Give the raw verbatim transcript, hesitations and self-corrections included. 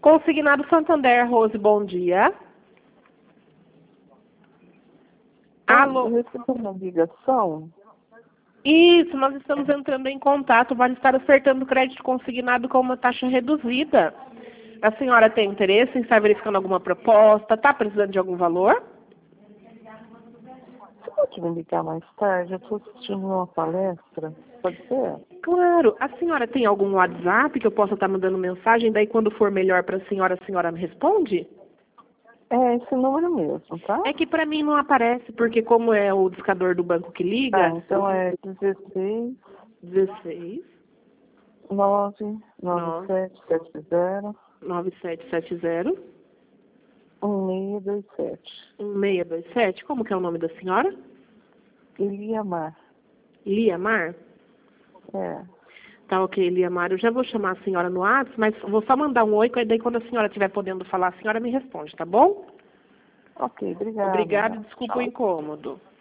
Consignado Santander, Rose, bom dia. Alô? Eu recebi uma ligação. Isso, nós estamos entrando em contato, vai estar ofertando crédito consignado com uma taxa reduzida. A senhora tem interesse em estar verificando alguma proposta? Está precisando de algum valor? Você pode me ligar mais tarde? Eu estou assistindo uma palestra. Pode ser? Claro. A senhora tem algum WhatsApp que eu possa estar mandando mensagem? Daí quando for melhor para a senhora, a senhora me responde? É esse número mesmo, tá? É que para mim não aparece, porque como é o discador do banco que liga... Ah, então é dezesseis, dezesseis, nove, nove, sete, sete zero, nove sete sete zero, um seis dois sete. um seis dois sete. Como que é o nome da senhora? Eliamar. Liamar? É. Tá ok, Liamar. Eu já vou chamar a senhora no WhatsApp, mas vou só mandar um oi, e daí quando a senhora estiver podendo falar, a senhora me responde, tá bom? Ok, obrigada. Obrigada e desculpa o Tchau. incômodo.